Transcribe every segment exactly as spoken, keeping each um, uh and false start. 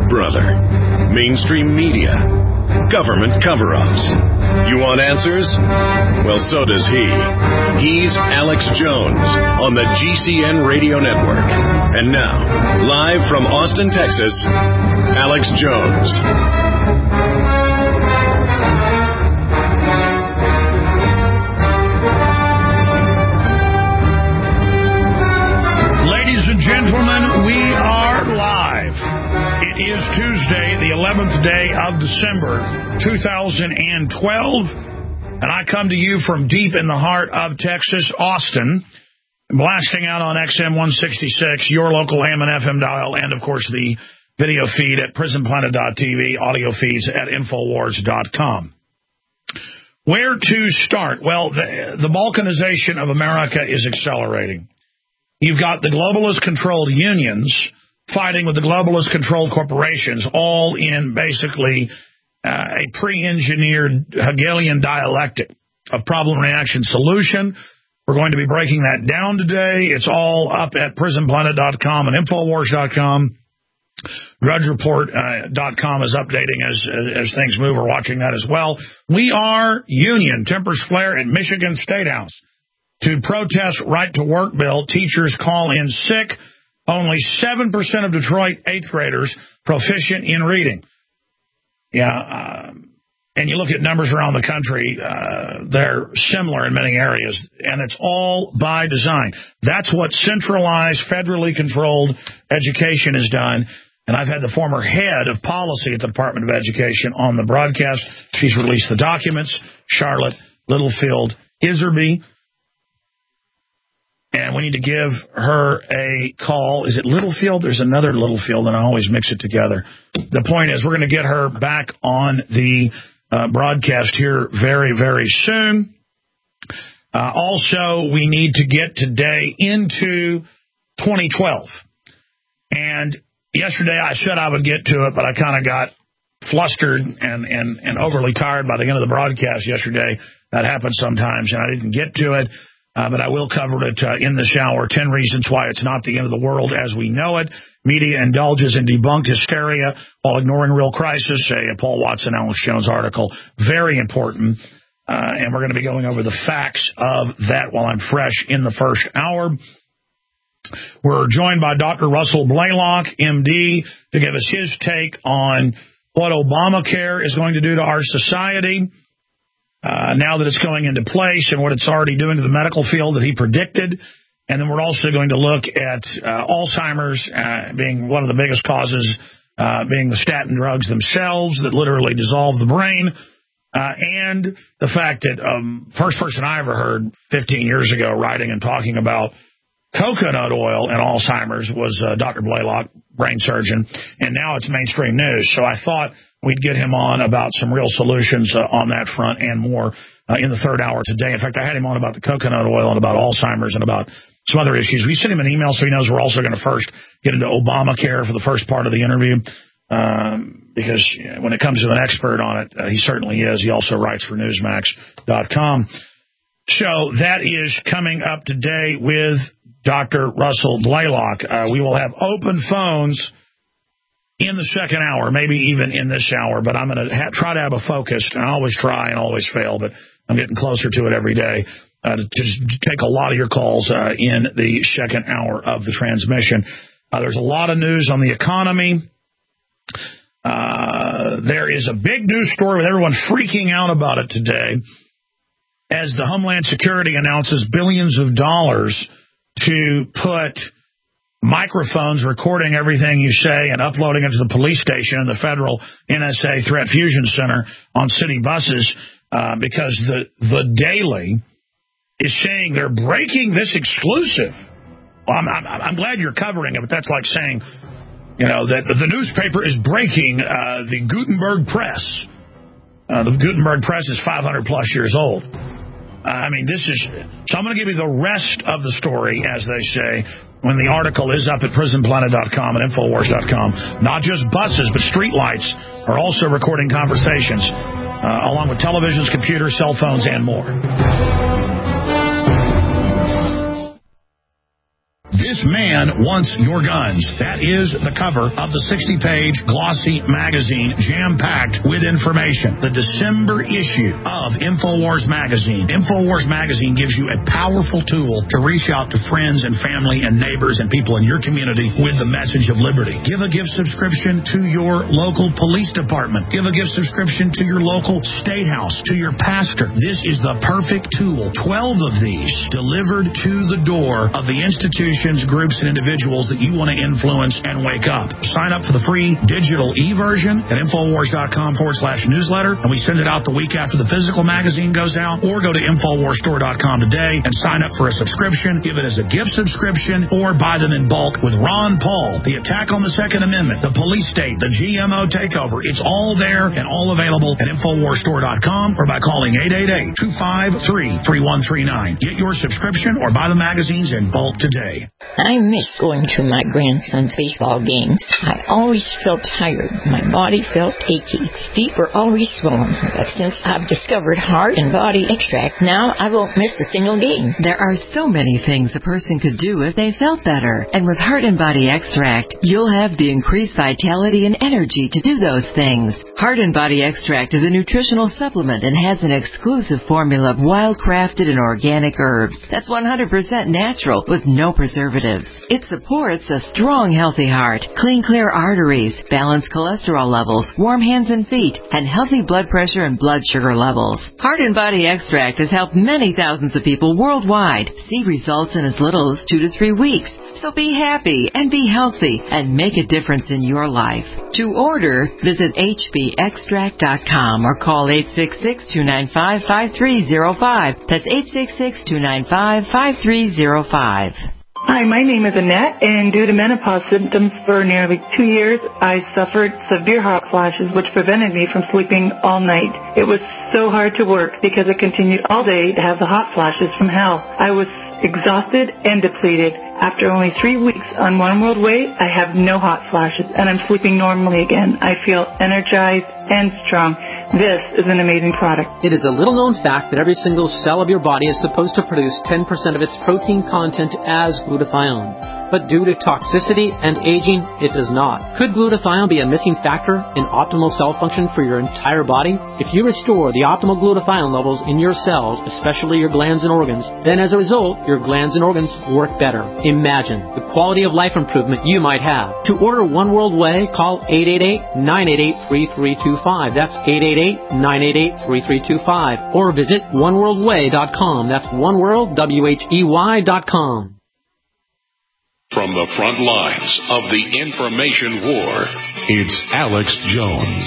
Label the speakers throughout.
Speaker 1: Big Brother, mainstream media, government cover-ups. You want answers? Well, so does he. He's Alex Jones on the G C N Radio Network. And now, live from Austin, Texas, Alex Jones.
Speaker 2: Ladies and gentlemen, we are live. It is Tuesday, the eleventh day of December, two thousand twelve, and I come to you from deep in the heart of Texas, Austin, blasting out on X M one sixty-six, your local A M and F M dial, and, of course, the video feed at prison planet dot T V, audio feeds at infowars dot com. Where to start? Well, the, the balkanization of America is accelerating. You've got the globalist-controlled unions fighting with the globalist-controlled corporations, all in basically uh, a pre-engineered Hegelian dialectic of problem-reaction-solution. We're going to be breaking that down today. It's all up at prison planet dot com and infowars dot com. Drudge Report dot com uh, is updating as, as things move. We're watching that as well. We are union. Tempers flare at Michigan State House to protest right-to-work bill. Teachers call in sick. Only seven percent of Detroit eighth graders proficient in reading. Yeah, uh, and you look at numbers around the country, uh, they're similar in many areas, and it's all by design. That's what centralized, federally controlled education has done. And I've had the former head of policy at the Department of Education on the broadcast. She's released the documents, Charlotte Littlefield Iserby. And we need to give her a call. Is it Littlefield? There's another Littlefield, and I always mix it together. The point is we're going to get her back on the uh, broadcast here very, very soon. Uh, also, we need to get today into twenty twelve. And yesterday I said I would get to it, but I kind of got flustered and, and, and overly tired by the end of the broadcast yesterday. That happens sometimes, and I didn't get to it. Uh, but I will cover it uh, in this hour. Ten reasons why it's not the end of the world as we know it. Media indulges in debunked hysteria while ignoring real crisis. A Paul Watson, Alex Jones article. Very important. Uh, and we're going to be going over the facts of that while I'm fresh in the first hour. We're joined by Doctor Russell Blaylock, M D, to give us his take on what Obamacare is going to do to our society. Uh, now that it's going into place and what it's already doing to the medical field that he predicted. And then we're also going to look at uh, Alzheimer's uh, being one of the biggest causes, uh, being the statin drugs themselves that literally dissolve the brain. Uh, and the fact that um, first person I ever heard fifteen years ago writing and talking about coconut oil and Alzheimer's was uh, Doctor Blaylock, brain surgeon, and now it's mainstream news. So I thought we'd get him on about some real solutions uh, on that front and more uh, in the third hour today. In fact, I had him on about the coconut oil and about Alzheimer's and about some other issues. We sent him an email so he knows we're also going to first get into Obamacare for the first part of the interview um, because you know, when it comes to an expert on it, uh, he certainly is. He also writes for Newsmax dot com. So that is coming up today with Doctor Russell Blaylock. Uh, we will have open phones in the second hour, maybe even in this hour, but I'm going to ha- try to have a focus. I always try and always fail, but I'm getting closer to it every day uh, to, to take a lot of your calls uh, in the second hour of the transmission. Uh, there's a lot of news on the economy. Uh, there is a big news story with everyone freaking out about it today as the Homeland Security announces billions of dollars to put microphones recording everything you say and uploading it to the police station and the federal N S A Threat Fusion Center on city buses uh, because the the Daily is saying they're breaking this exclusive. Well, I'm, I'm, I'm glad you're covering it, but that's like saying, you know, that the newspaper is breaking uh, the Gutenberg Press. Uh, the Gutenberg Press is five hundred plus years old. Uh, I mean, this is... So I'm going to give you the rest of the story, as they say, when the article is up at prison planet dot com and infowars dot com. Not just buses, but streetlights are also recording conversations, uh, along with televisions, computers, cell phones, and more.
Speaker 3: This
Speaker 2: man wants your guns. That is the cover of the sixty-page glossy magazine, jam-packed with information. The December issue of InfoWars Magazine. InfoWars Magazine gives you a powerful tool to reach out to friends and family and neighbors and people in your community with the message of liberty. Give a gift subscription to your local police department. Give a gift subscription to your local state house, to your pastor. This is the perfect tool. Twelve of these delivered to the door of the institutions, groups, and individuals that you want to influence and wake up. Sign up for the free digital e-version at Infowars.com forward slash newsletter, and we send it out the week after the physical magazine goes out, or go to Infowars Store dot com today and sign up for a subscription. Give it as a gift subscription, or buy them in bulk with Ron Paul, the attack on the Second Amendment, the police state, the G M O takeover. It's all there and all available at Infowars Store dot com or by calling eight eight eight, two five three, three one three nine. Get your subscription or buy the magazines in bulk today.
Speaker 3: I miss going to my grandson's baseball games. I always felt tired. My body felt achy. Feet were always swollen. But since I've discovered Heart and Body Extract, now I won't miss a single game.
Speaker 4: There are so many things a person could do if they felt better. And with Heart and Body Extract, you'll have the increased vitality and energy to do those things. Heart and Body Extract is a nutritional supplement and has an exclusive formula of wild-crafted and organic herbs that's one hundred percent natural with no preservatives. It supports a strong, healthy heart, clean, clear arteries, balanced cholesterol levels, warm hands and feet, and healthy blood pressure and blood sugar levels. Heart and Body Extract has helped many thousands of people worldwide see results in as little as two to three weeks. So be happy and be healthy and make a difference in your life. To order, visit H B extract dot com or call eight six six, two nine five, five three zero five. That's eight six six, two nine five, five three zero five.
Speaker 5: Hi, my name is Annette, and due to menopause symptoms for nearly two years, I suffered severe hot flashes, which prevented me from sleeping all night. It was so hard to work because I continued all day to have the hot flashes from hell. I was exhausted and depleted. After only three weeks on One World Way, I have no hot flashes, and I'm sleeping normally again. I feel energized and strong. This is an amazing product.
Speaker 6: It is a little-known fact that every single cell of your body is supposed to produce ten percent of its protein content as glutathione. But due to toxicity and aging, it does not. Could glutathione be a missing factor in optimal cell function for your entire body? If you restore the optimal glutathione levels in your cells, especially your glands and organs, then as a result, your glands and organs work better. Imagine the quality of life improvement you might have. To order One World Way, call eight eight eight, nine eight eight, three three two five. That's eight eight eight, nine eight eight, three three two five. Or visit one world way dot com. That's oneworld, W H E Y dot com.
Speaker 1: From the front lines of the information war, it's Alex Jones.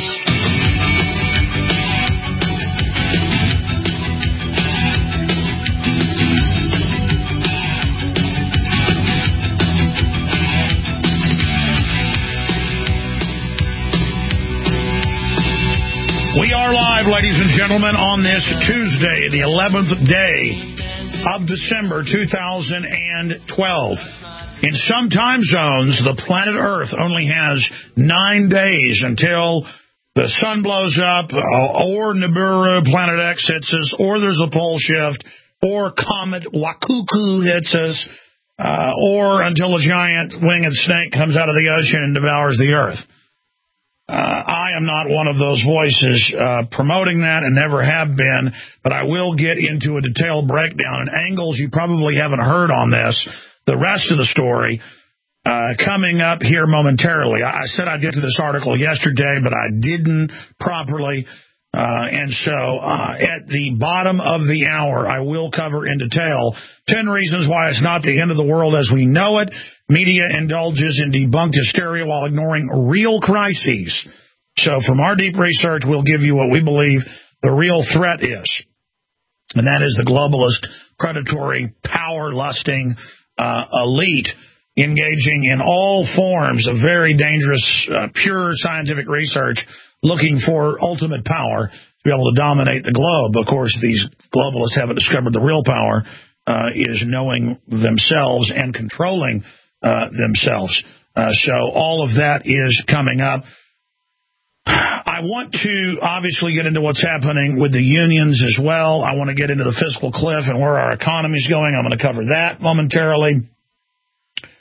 Speaker 2: We are live, ladies and gentlemen, on this Tuesday, the eleventh day of December two thousand twelve. In some time zones, the planet Earth only has nine days until the sun blows up, or Nibiru, Planet X hits us, or there's a pole shift, or Comet Wakuku hits us, uh, or until a giant winged snake comes out of the ocean and devours the Earth. Uh, I am not one of those voices uh, promoting that and never have been, but I will get into a detailed breakdown and angles you probably haven't heard on this. The rest of the story uh, coming up here momentarily. I, I said I'd get to this article yesterday, but I didn't properly. Uh, and so uh, at the bottom of the hour, I will cover in detail ten reasons why it's not the end of the world as we know it. Media indulges in debunked hysteria while ignoring real crises. So from our deep research, we'll give you what we believe the real threat is. And that is the globalist, predatory, power-lusting uh, elite engaging in all forms of very dangerous, uh, pure scientific research, looking for ultimate power to be able to dominate the globe. Of course, these globalists haven't discovered the real power uh, is knowing themselves and controlling uh, themselves. Uh, so all of that is coming up. I want to obviously get into what's happening with the unions as well. I want to get into the fiscal cliff and where our economy is going. I'm going to cover that momentarily.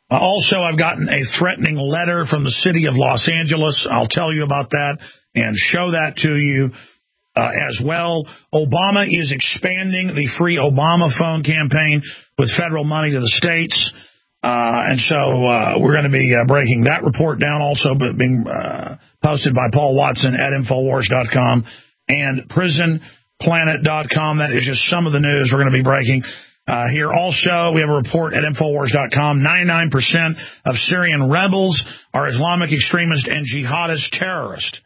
Speaker 2: Uh, also, I've gotten a threatening letter from the city of Los Angeles. I'll tell you about that and show that to you uh, as well. Obama is expanding the free Obama phone campaign with federal money to the states. Uh, and so uh, we're going to be uh, breaking that report down, also but being uh, posted by Paul Watson at Infowars dot com and Prison Planet dot com. That is just some of the news we're going to be breaking uh, here. Also, we have a report at Infowars dot com. ninety-nine percent of Syrian rebels are Islamic extremist and jihadist terrorists.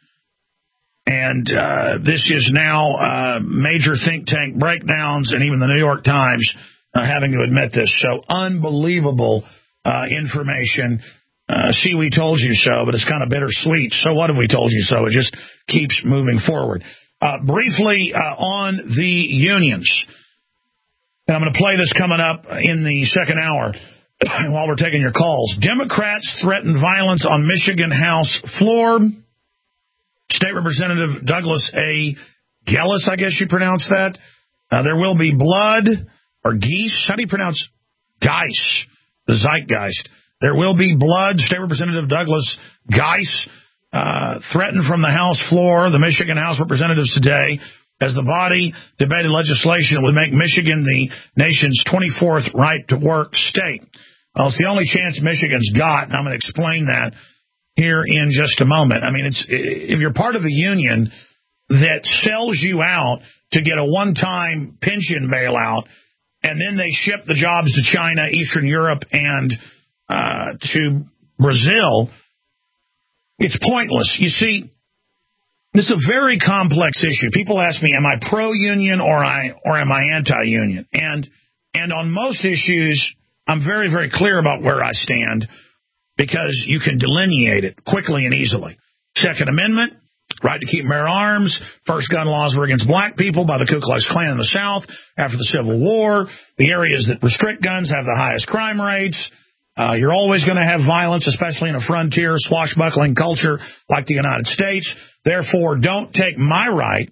Speaker 2: And uh, this is now uh, major think tank breakdowns, and even the New York Times uh, having to admit this. So unbelievable uh, information. Uh, see, we told you so, but it's kind of bittersweet. So what have we told you so? It just keeps moving forward. Uh, briefly uh, on the unions, and I'm going to play this coming up in the second hour while we're taking your calls. Democrats threaten violence on Michigan House floor. State Representative Douglas A. Gellis, I guess you pronounce that. Uh, there will be blood, or geese. How do you pronounce Geis? The zeitgeist. There will be blood. State Representative Douglas Geis uh, threatened from the House floor, the Michigan House Representatives today, as the body debated legislation that would make Michigan the nation's twenty-fourth right-to-work state. Well, it's the only chance Michigan's got, and I'm going to explain that here in just a moment. I mean, it's if you're part of a union that sells you out to get a one-time pension bailout, and then they ship the jobs to China, Eastern Europe, and uh, to Brazil, it's pointless. You see, this is a very complex issue. People ask me, am I pro-union or I or am I anti-union? And and on most issues, I'm very, very clear about where I stand, because you can delineate it quickly and easily. Second Amendment, right to keep and bear arms. First gun laws were against black people by the Ku Klux Klan in the South after the Civil War. The areas that restrict guns have the highest crime rates. Uh, you're always going to have violence, especially in a frontier, swashbuckling culture like the United States. Therefore, don't take my right.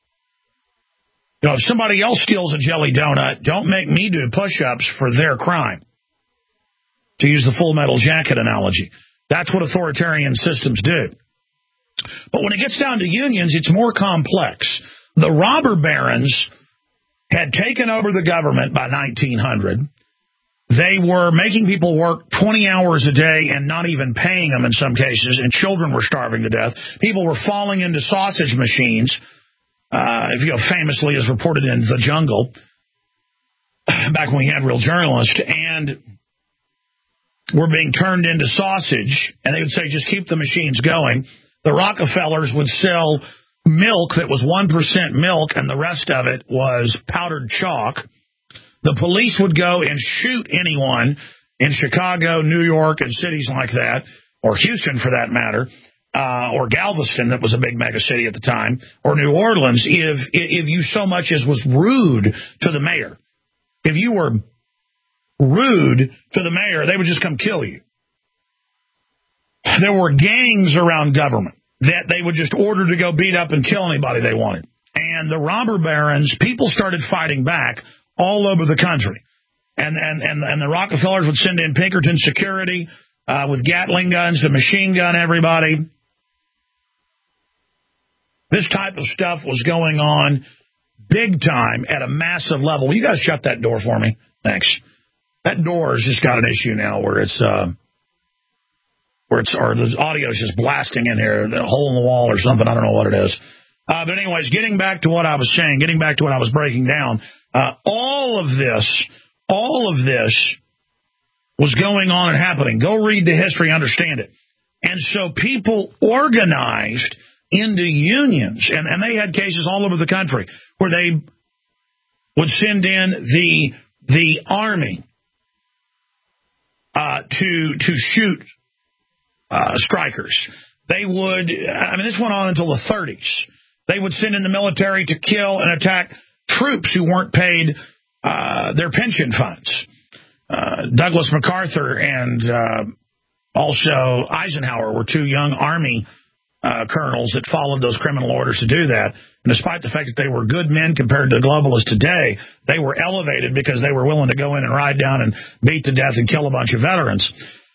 Speaker 2: You know, if somebody else steals a jelly donut, don't make me do push-ups for their crime. To use the Full Metal Jacket analogy. That's what authoritarian systems do. But when it gets down to unions, it's more complex. The robber barons had taken over the government by nineteen hundred. They were making people work twenty hours a day and not even paying them in some cases, and children were starving to death. People were falling into sausage machines, uh, if you know, famously as reported in The Jungle, back when we had real journalists, and were being turned into sausage, and they would say, just keep the machines going. The Rockefellers would sell milk that was one percent milk, and the rest of it was powdered chalk. The police would go and shoot anyone in Chicago, New York, and cities like that, or Houston for that matter, uh, or Galveston, that was a big mega city at the time, or New Orleans, if if you so much as was rude to the mayor. If you were rude to the mayor, they would just come kill you. There were gangs around government that they would just order to go beat up and kill anybody they wanted. And the robber barons, people started fighting back all over the country. And and and, and the Rockefellers would send in Pinkerton security uh, with Gatling guns to machine gun everybody. This type of stuff was going on big time at a massive level. Will you guys shut that door for me? Thanks. That door has just got an issue now where it's uh, where it's or the audio is just blasting in here, the hole in the wall or something. I don't know what it is. Uh, but anyways, getting back to what I was saying, getting back to what I was breaking down, uh, all of this, all of this was going on and happening. Go read the history, understand it. And so people organized into unions, and, and they had cases all over the country where they would send in the the army uh, to to shoot uh, strikers. They would, I mean, this went on until the thirties. They would send in the military to kill and attack troops who weren't paid uh, their pension funds. Uh, Douglas MacArthur and uh, also Eisenhower were two young Army uh, colonels that followed those criminal orders to do that. And despite the fact that they were good men compared to the globalists today, they were elevated because they were willing to go in and ride down and beat to death and kill a bunch of veterans.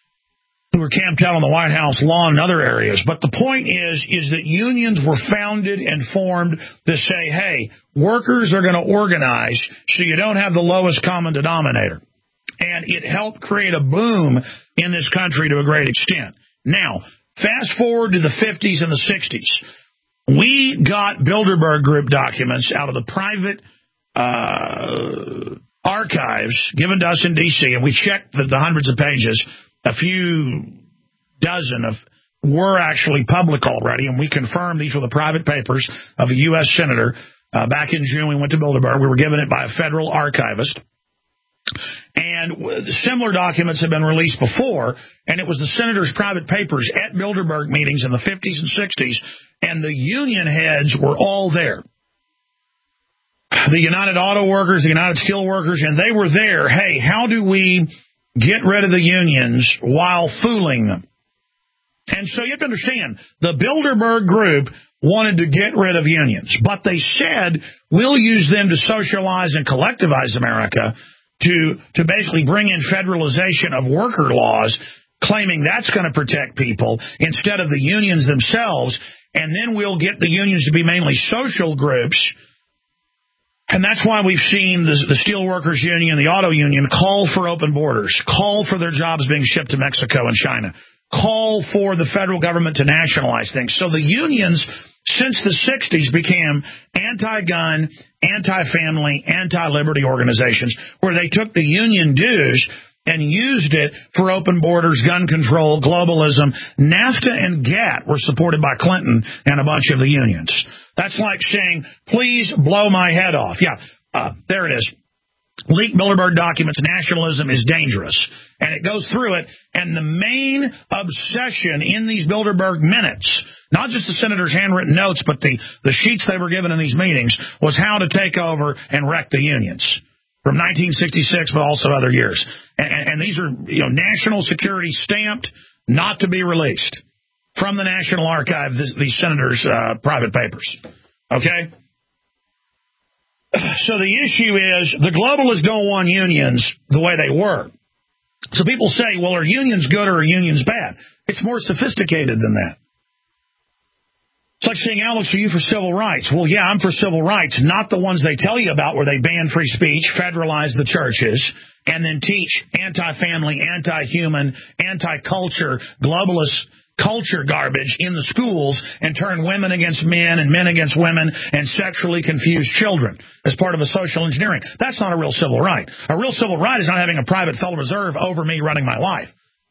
Speaker 2: were camped out on the White House lawn and other areas. But the point is, is that unions were founded and formed to say, hey, workers are going to organize so you don't have the lowest common denominator. And it helped create a boom in this country to a great extent. Now, fast forward to the fifties and the sixties. We got Bilderberg Group documents out of the private uh, archives given to us in D C, and we checked the, the hundreds of pages. A few dozen of were actually public already, and we confirmed these were the private papers of a U S senator. Uh, back in June, we went to Bilderberg. We were given it by a federal archivist. And similar documents have been released before, and it was the senator's private papers at Bilderberg meetings in the fifties and sixties, and the union heads were all there. The United Auto Workers, the United Steel Workers, and they were there. Hey, how do we get rid of the unions while fooling them? And so you have to understand, the Bilderberg Group wanted to get rid of unions, but they said, we'll use them to socialize and collectivize America, to to basically bring in federalization of worker laws, claiming that's going to protect people instead of the unions themselves, and then we'll get the unions to be mainly social groups. And that's why we've seen the, the Steelworkers Union, the Auto Union, call for open borders, call for their jobs being shipped to Mexico and China, call for the federal government to nationalize things. So the unions, since the sixties, became anti-gun, anti-family, anti-liberty organizations where they took the union dues and used it for open borders, gun control, globalism. NAFTA and GATT were supported by Clinton and a bunch of the unions. That's like saying, please blow my head off. Yeah, uh, there it is. Leaked Bilderberg documents, nationalism is dangerous. And it goes through it, and the main obsession in these Bilderberg minutes, not just the senator's handwritten notes, but the, the sheets they were given in these meetings, was how to take over and wreck the unions from nineteen sixty-six, but also other years. And, and these are, you know, national security stamped, not to be released from the National Archive, this, these senators' uh, private papers. Okay? So the issue is the globalists don't want unions the way they were. So people say, well, are unions good or are unions bad? It's more sophisticated than that. It's like saying, Alex, are you for civil rights? Well, yeah, I'm for civil rights, not the ones they tell you about where they ban free speech, federalize the churches, and then teach anti-family, anti-human, anti-culture, globalist culture garbage in the schools and turn women against men and men against women and sexually confuse children as part of a social engineering. That's not a real civil right. A real civil right is not having a private Federal Reserve over me running my life.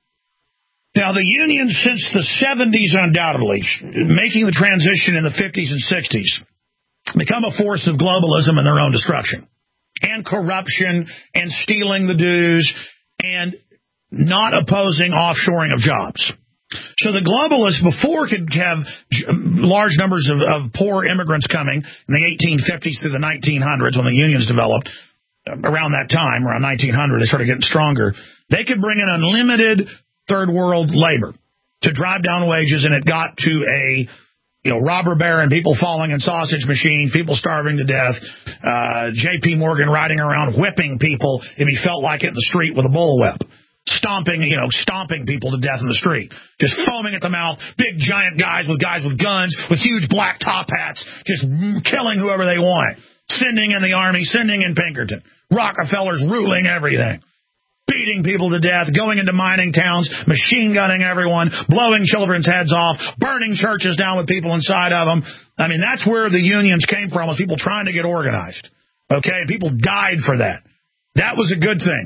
Speaker 2: Now, the unions since the seventies, undoubtedly, making the transition in the fifties and sixties, become a force of globalism and their own destruction, and corruption, and stealing the dues, and not opposing offshoring of jobs. So the globalists before could have large numbers of, of poor immigrants coming in the eighteen fifties through the nineteen hundreds when the unions developed. Around that time, around nineteen hundred, they started getting stronger. They could bring in unlimited third world labor to drive down wages, and it got to a you know robber baron, people falling in sausage machines, people starving to death, uh, J P Morgan riding around whipping people if he felt like it in the street with a bullwhip. Stomping, you know, stomping people to death in the street. Just foaming at the mouth, big giant guys with guys with guns, with huge black top hats, just killing whoever they want. Sending in the army, sending in Pinkerton. Rockefeller's ruling everything. Beating people to death, going into mining towns, machine gunning everyone, blowing children's heads off, burning churches down with people inside of them. I mean, that's where the unions came from, was people trying to get organized. Okay? People died for that. That was a good thing.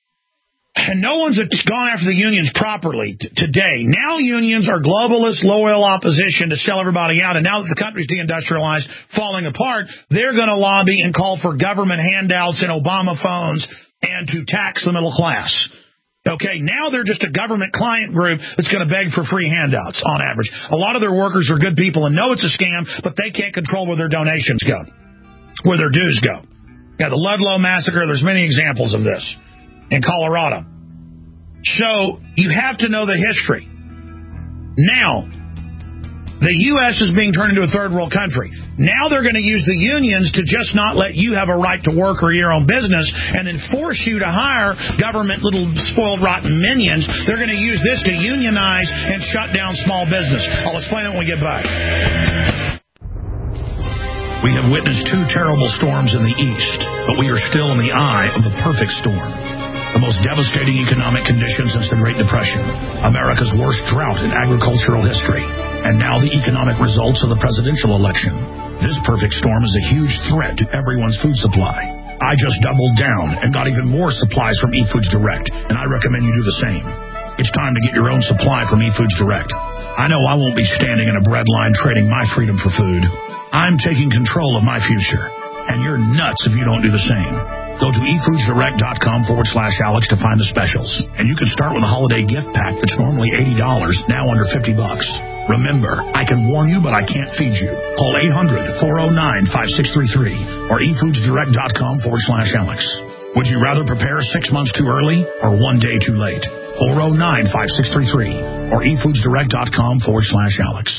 Speaker 2: And no one's gone after the unions properly t- today. Now unions are globalist, loyal opposition to sell everybody out. And now that the country's deindustrialized, falling apart, they're going to lobby and call for government handouts and Obama phones and to tax the middle class. Okay, now they're just a government client group that's going to beg for free handouts on average. A lot of their workers are good people and know it's a scam, but they can't control where their donations go, where their dues go. Yeah, the Ludlow Massacre, there's many examples of this in Colorado. So you have to know the history. Now, The U S is being turned into a third world country. Now they're going to use the unions to just not let you have a right to work or your own business and then force you to hire government little spoiled, rotten minions. They're going to use this to unionize and shut down small business. I'll explain it when we get back. We have witnessed two terrible storms in the east, but we are still in the eye of the perfect storm. The most devastating economic conditions since the Great Depression, America's worst drought in agricultural history, and now the economic results of the presidential election. This perfect storm is a huge threat to everyone's food supply. I just doubled down and got even more supplies from eFoods Direct, and I recommend you do the same. It's time to get your own supply from eFoods Direct. I know I won't be standing in a bread line trading my freedom for food. I'm taking control of my future, and you're nuts if you don't do the same. Go to efoodsdirect.com forward slash Alex to find the specials. And you can start with a holiday gift pack that's normally eighty dollars, now under fifty bucks. Remember, I can warn you, but I can't feed you. Call eight hundred, four oh nine, five six three three or efoodsdirect.com forward slash Alex. Would you rather prepare six months too early or one day too late? four oh nine, five six three three or efoodsdirect.com forward slash Alex.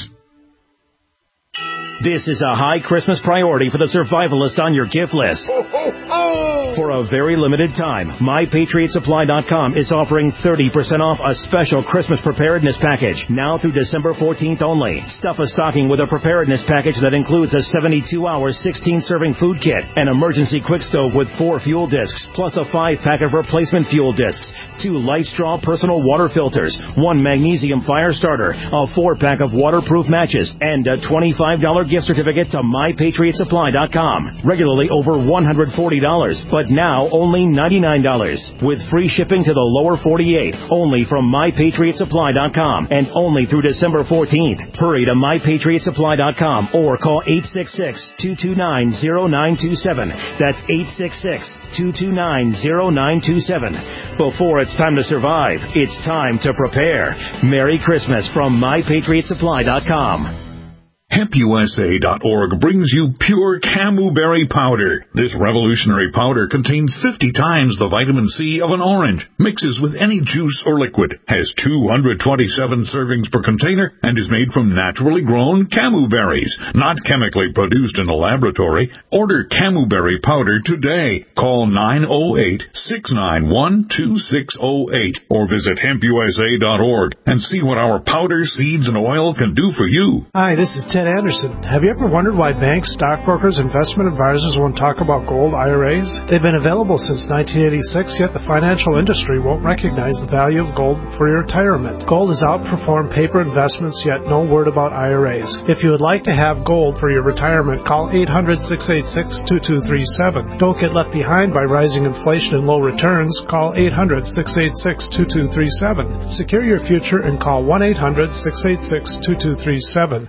Speaker 7: This is a high Christmas priority for the survivalist on your gift list.
Speaker 8: Ho, ho, ho!
Speaker 7: For a very limited time, my patriot supply dot com is offering thirty percent off a special Christmas preparedness package, now through December fourteenth only. Stuff a stocking with a preparedness package that includes a seventy-two hour, sixteen-serving food kit, an emergency quick stove with four fuel discs, plus a five-pack of replacement fuel discs, two LifeStraw personal water filters, one magnesium fire starter, a four-pack of waterproof matches, and a twenty-five dollars gift certificate to my patriot supply dot com. Regularly over one hundred forty dollars, but now only ninety-nine dollars. With free shipping to the lower forty-eight, only from my patriot supply dot com, and only through December fourteenth. Hurry to my patriot supply dot com or call eight six six, two two nine, zero nine two seven. That's eight six six, two two nine, zero nine two seven. Before it's time to survive, it's time to prepare. Merry Christmas from my patriot supply dot com.
Speaker 9: hemp U S A dot org brings you pure Camu berry powder. This revolutionary powder contains fifty times the vitamin C of an orange, mixes with any juice or liquid, has two hundred twenty-seven servings per container, and is made from naturally grown Camu berries, not chemically produced in a laboratory. Order Camu berry powder today. Call nine oh eight, six nine one, two six oh eight or visit hemp U S A dot org and see what our powder, seeds, and oil can do for you.
Speaker 10: Hi, this is Ted Anderson. Have you ever wondered why banks, stockbrokers, investment advisors won't talk about gold I R As? They've been available since nineteen eighty-six, yet the financial industry won't recognize the value of gold for your retirement. Gold has outperformed paper investments, yet no word about I R As. If you would like to have gold for your retirement, call eight hundred, six eight six, two two three seven. Don't get left behind by rising inflation and low returns. Call eight hundred, six eight six, two two three seven. Secure your future and call one eight hundred, six eight six, two two three seven.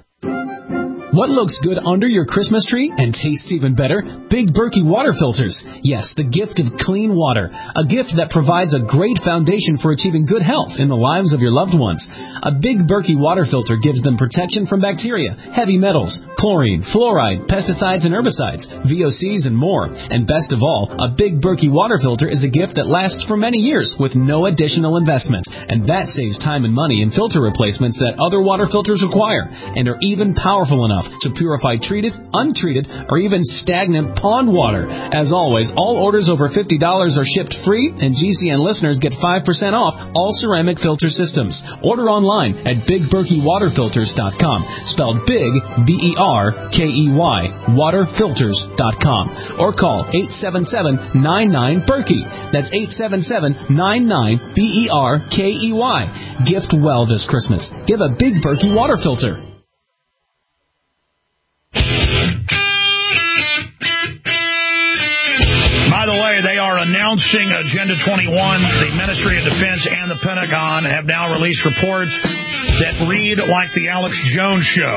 Speaker 11: What looks good under your Christmas tree and tastes even better? Big Berkey water filters. Yes, the gift of clean water. A gift that provides a great foundation for achieving good health in the lives of your loved ones. A Big Berkey water filter gives them protection from bacteria, heavy metals, chlorine, fluoride, pesticides and herbicides, V O Cs and more. And best of all, a Big Berkey water filter is a gift that lasts for many years with no additional investment. And that saves time and money in filter replacements that other water filters require and are even powerful enough to purify treated, untreated, or even stagnant pond water. As always, all orders over fifty dollars are shipped free, and G C N listeners get five percent off all ceramic filter systems. Order online at big berkey water filters dot com, spelled big, B E R K E Y, water filters dot com, or call eight seven seven, nine nine, Berkey. That's eight seven seven, nine nine, B E R K E Y. Gift well this Christmas. Give a Big Berkey water filter.
Speaker 2: By the way, they are announcing Agenda twenty-one. The Ministry of Defense and the Pentagon have now released reports that read like the Alex Jones Show.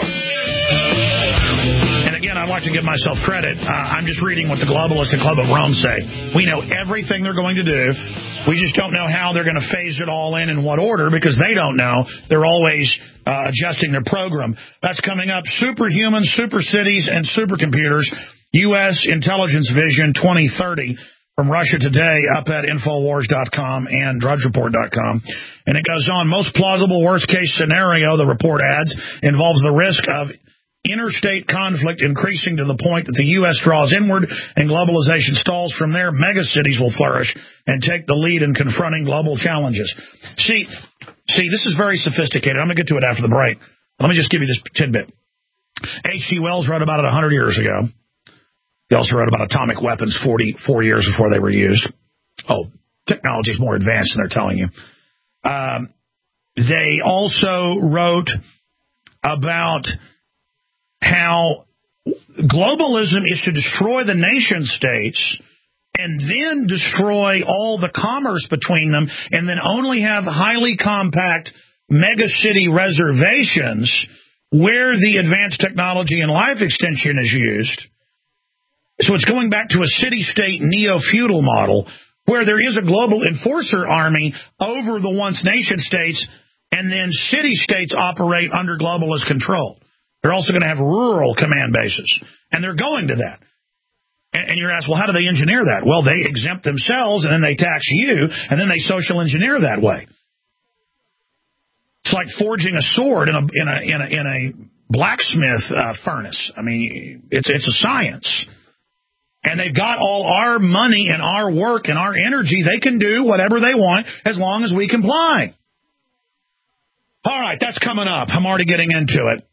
Speaker 2: And again, I'd like to give myself credit. Uh, I'm just reading what the globalists and Club of Rome say. We know everything they're going to do. We just don't know how they're going to phase it all in in what order, because they don't know. They're always uh, adjusting their program. That's coming up. Superhumans, super cities, and supercomputers. U S Intelligence Vision twenty thirty from Russia Today up at Infowars dot com and Drudge Report dot com. And it goes on, most plausible worst-case scenario, the report adds, involves the risk of interstate conflict increasing to the point that the U S draws inward and globalization stalls. From there, megacities will flourish and take the lead in confronting global challenges. See, see, this is very sophisticated. I'm going to get to it after the break. Let me just give you this tidbit. H G Wells wrote about it one hundred years ago. He also wrote about atomic weapons forty-four years before they were used. Oh, technology is more advanced than they're telling you. Um, they also wrote about how globalism is to destroy the nation states and then destroy all the commerce between them, and then only have highly compact megacity reservations where the advanced technology and life extension is used. So it's going back to a city-state neo-feudal model where there is a global enforcer army over the once nation-states, and then city-states operate under globalist control. They're also going to have rural command bases, and they're going to that. And, and you're asked, well, how do they engineer that? Well, they exempt themselves, and then they tax you, and then they social engineer that way. It's like forging a sword in a in a in a, in a blacksmith uh, furnace. I mean, it's it's a science. And they've got all our money and our work and our energy. They can do whatever they want as long as we comply. All right, that's coming up. I'm already getting into it.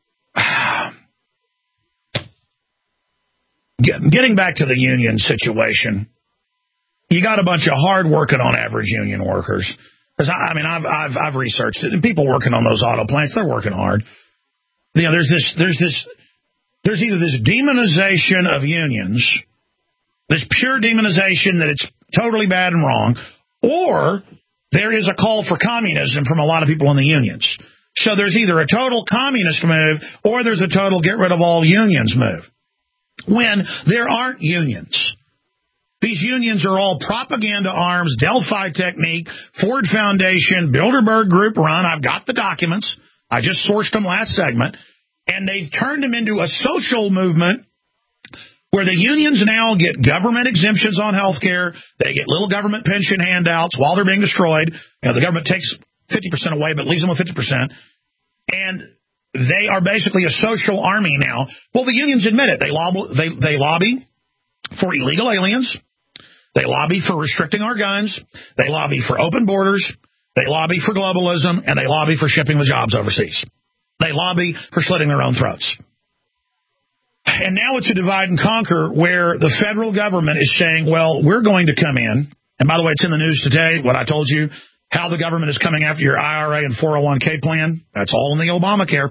Speaker 2: Getting back to the union situation, you got a bunch of hard-working on average union workers. Because I, I mean, I've I've I've researched it. And people working on those auto plants, they're working hard. You know, there's this there's this there's either this demonization of unions, this pure demonization that it's totally bad and wrong, or there is a call for communism from a lot of people in the unions. So there's either a total communist move or there's a total get rid of all unions move. When there aren't unions. These unions are all propaganda arms, Delphi Technique, Ford Foundation, Bilderberg Group run. I've got the documents. I just sourced them last segment. And they've turned them into a social movement where the unions now get government exemptions on health care. They get little government pension handouts while they're being destroyed. You know, the government takes fifty percent away, but leaves them with fifty percent. And they are basically a social army now. Well, the unions admit it. They lobby, they, they lobby for illegal aliens. They lobby for restricting our guns. They lobby for open borders. They lobby for globalism. And they lobby for shipping the jobs overseas. They lobby for slitting their own throats. And now it's a divide and conquer where the federal government is saying, well, we're going to come in. And by the way, it's in the news today, what I told you, how the government is coming after your I R A and four oh one K plan. That's all in the Obamacare.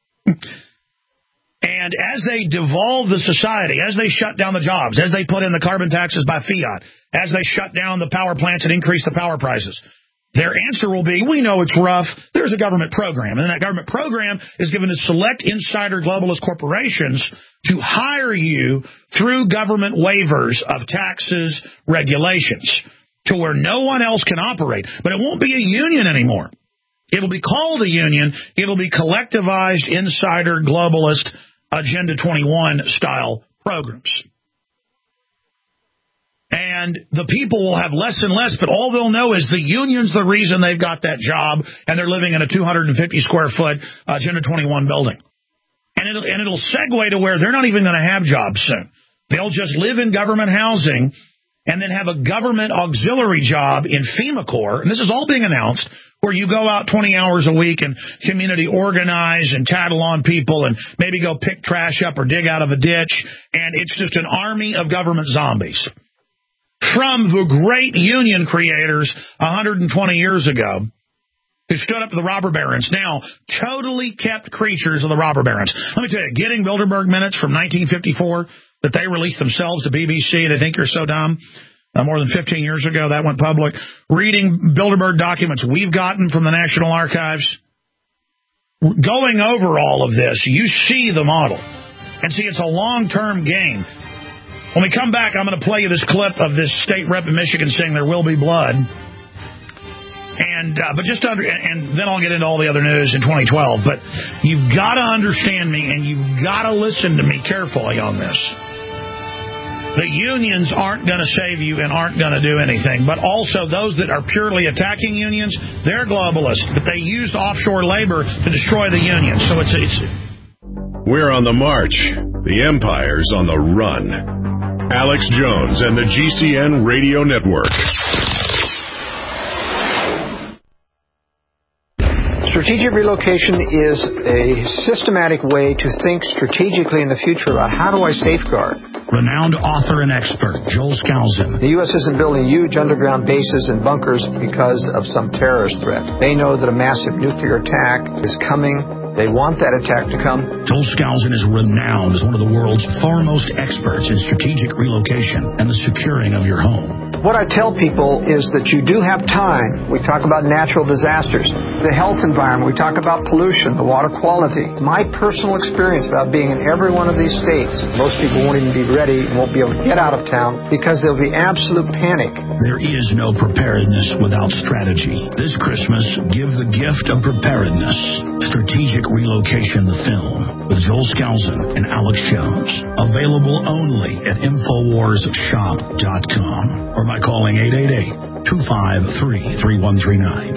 Speaker 2: And as they devolve the society, as they shut down the jobs, as they put in the carbon taxes by fiat, as they shut down the power plants and increase the power prices, their answer will be, we know it's rough, there's a government program. And that government program is given to select insider globalist corporations to hire you through government waivers of taxes, regulations, to where no one else can operate. But it won't be a union anymore. It'll be called a union. It'll be collectivized insider globalist Agenda twenty-one style programs. And the people will have less and less, but all they'll know is the union's the reason they've got that job, and they're living in a two hundred fifty square foot Agenda twenty-one building. And it'll, and it'll segue to where they're not even going to have jobs soon. They'll just live in government housing and then have a government auxiliary job in FEMA Corps, and this is all being announced, where you go out twenty hours a week and community organize and tattle on people and maybe go pick trash up or dig out of a ditch, and it's just an army of government zombies. From the great union creators one hundred twenty years ago who stood up to the robber barons, now totally kept creatures of the robber barons. Let me tell you, getting Bilderberg minutes from nineteen fifty-four that they released themselves to B B C, they think you're so dumb. Uh, more than fifteen years ago, that went public. Reading Bilderberg documents we've gotten from the National Archives. Going over all of this, you see the model. And see, it's a long-term game. When we come back, I'm going to play you this clip of this state rep in Michigan saying there will be blood. And uh, but just under, and then I'll get into all the other news in twenty twelve. But you've got to understand me, and you've got to listen to me carefully on this. The unions aren't going to save you and aren't going to do anything. But also those that are purely attacking unions, they're globalists. But they use offshore labor to destroy the unions. So it's... it's
Speaker 1: We're on the march. The empire's on the run. Alex Jones and the G C N Radio Network.
Speaker 8: Strategic relocation is a systematic way to think strategically in the future about how do I safeguard.
Speaker 2: Renowned author and expert, Joel Skousen.
Speaker 8: The U S isn't building huge underground bases and bunkers because of some terrorist threat. They know that a massive nuclear attack is coming. They want that attack to come.
Speaker 2: Joel Skousen is renowned as one of the world's foremost experts in strategic relocation and the securing of your home.
Speaker 8: What I tell people is that you do have time. We talk about natural disasters, the health environment. We talk about pollution, the water quality. My personal experience about being in every one of these states, most people won't even be ready and won't be able to get out of town because there'll be absolute panic.
Speaker 2: There is no preparedness without strategy. This Christmas, give the gift of preparedness. Strategic Relocation, the film, with Joel Skousen and Alex Jones. Available only at Infowars Shop dot com or by calling eight eight eight, two five three, three one three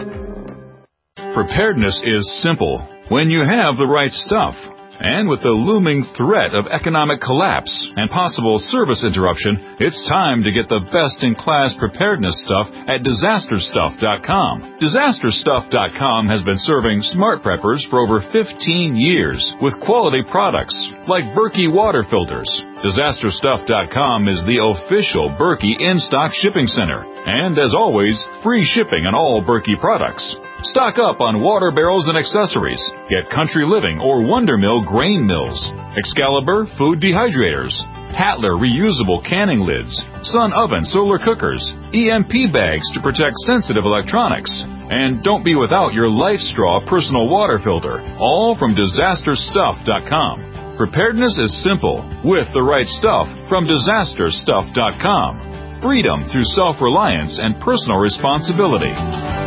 Speaker 2: nine.
Speaker 9: Preparedness is simple when you have the right stuff. And with the looming threat of economic collapse and possible service interruption, it's time to get the best-in-class preparedness stuff at disaster stuff dot com. disaster stuff dot com has been serving smart preppers for over fifteen years with quality products like Berkey water filters. disaster stuff dot com is the official Berkey in-stock shipping center. And as always, free shipping on all Berkey products. Stock up on water barrels and accessories. Get Country Living or Wonder Mill grain mills, Excalibur food dehydrators, Tatler reusable canning lids, Sun oven solar cookers, E M P bags to protect sensitive electronics. And don't be without your Life Straw personal water filter, all from disaster stuff dot com. Preparedness is simple with the right stuff from disaster stuff dot com. Freedom through self-reliance and personal responsibility.